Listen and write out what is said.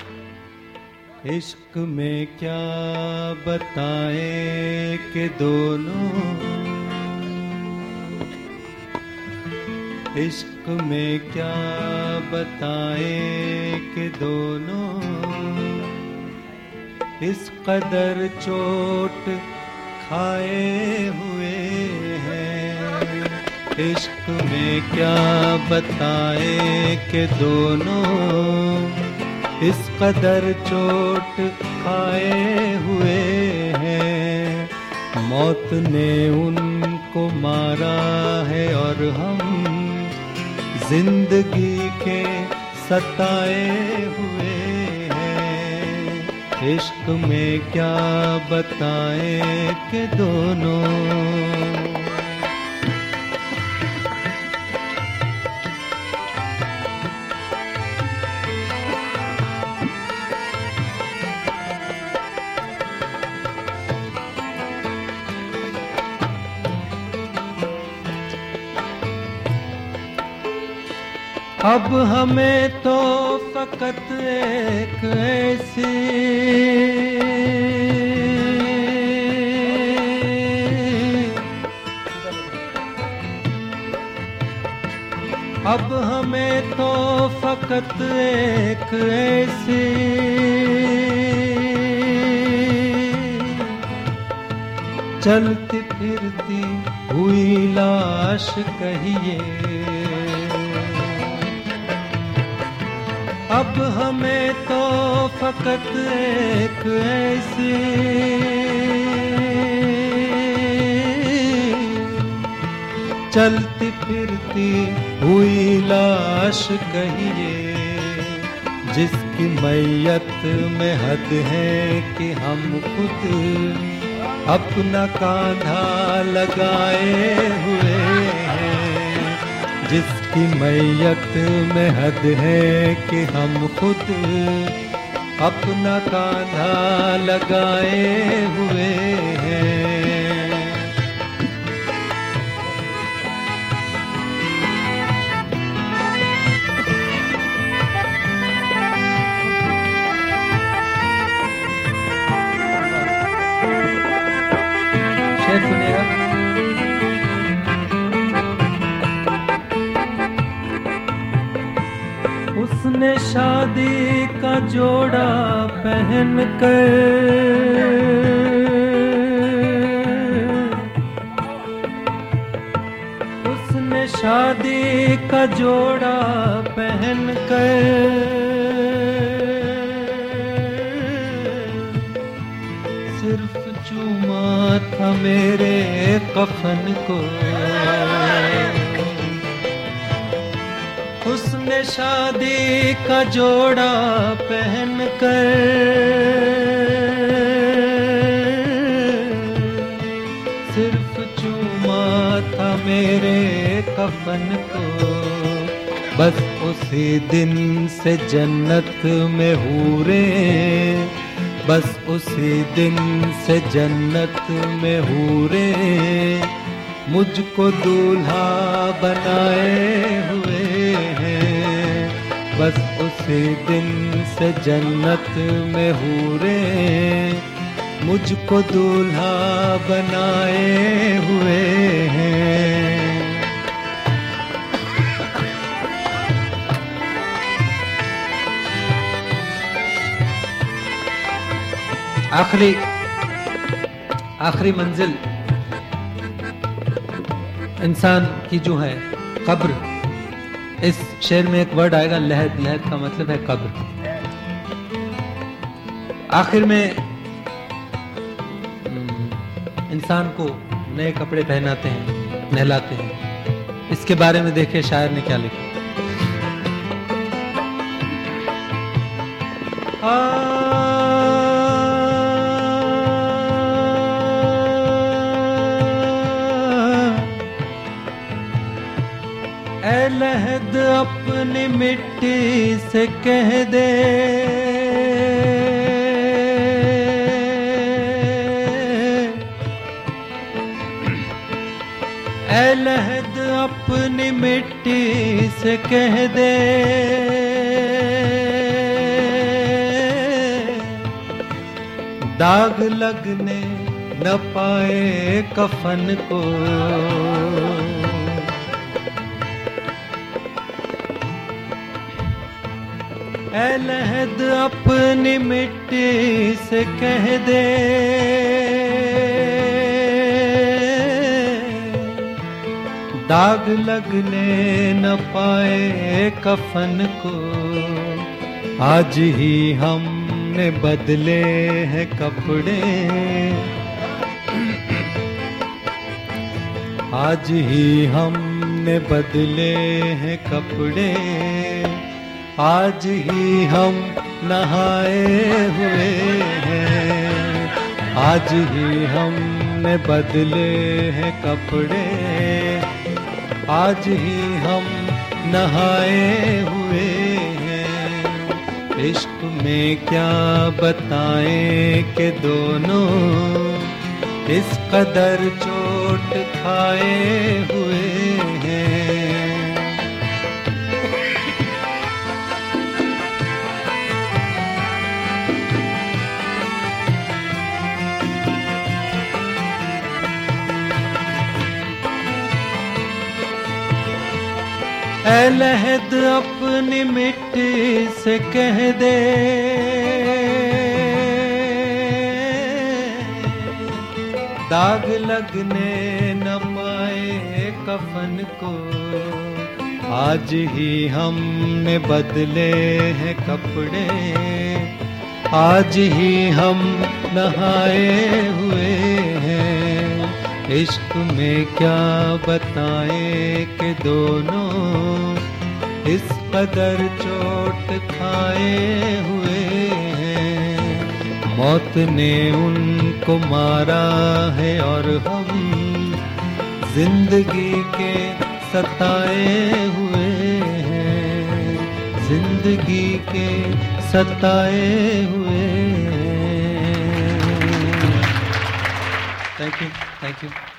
इश्क में क्या बताएं कि दोनों, इश्क में क्या बताएं कि दोनों इस कदर चोट खाए हुए हैं। इश्क में क्या बताएं कि दोनों इस कदर चोट खाए हुए हैं। मौत ने उनको मारा है और हम जिंदगी के सताए हुए हैं। इश्क में क्या बताएं कि दोनों, अब हमें तो फकत एक ऐसी अब हमें तो फकत एक ऐसी चलती फिरती हुई लाश कहिए। अब हमें तो फकत एक ऐसी चलती फिरती हुई लाश कहिए, जिसकी मैयत में हद है कि हम खुद अपना कांधा लगाए हुए हैं। जिसकी मैयत में हद है कि हम खुद अपना कांधा लगाए हुए हैं। शेर सुनेगा। उसने शादी का जोड़ा पहन कर उसने शादी का जोड़ा पहन कर सिर्फ चूमा था मेरे कफन को। उसने शादी का जोड़ा पहन कर सिर्फ चूमा था मेरे कफन को। बस उसी दिन से जन्नत में हूरे, बस उसी दिन से जन्नत में हूरे मुझको दूल्हा बनाए हुए हैं। बस उसी दिन से जन्नत में हूरे मुझको दूल्हा बनाए हुए हैं। आखिरी मंजिल इंसान की जो है कब्र। इस शेर में एक वर्ड आएगा लहद। लहद का मतलब है कब्र। आखिर में इंसान को नए कपड़े पहनाते हैं, नहलाते हैं। इसके बारे में देखिए शायर ने क्या लिखा। ऐ लहद अपनी मिट्टी से कह दे, ऐ लहद अपनी मिट्टी से कह दे, दाग लगने न पाए कफन को। ऐ लहद अपनी मिट्टी से कह दे, दाग लगने न पाए कफन को। आज ही हमने बदले हैं कपड़े, आज ही हमने बदले हैं कपड़े। आज ही हम नहाए हुए हैं, आज ही हमने बदले हैं कपड़े। आज ही हम नहाए हुए हैं। इश्क में क्या बताएं कि दोनों इस कदर चोट खाए हुए हैं। ऐ लहद अपनी मिट्टी से कह दे, दाग लगने न पाए कफन को। आज ही हमने बदले हैं कपड़े, आज ही हम नहाए हुए हैं। इश्क में क्या बताएं कि दोनों इस कदर चोट खाए हुए हैं। मौत ने उनको मारा है और हम जिंदगी के सताए हुए हैं, जिंदगी के सताए हुए हैं। Thank you, thank you.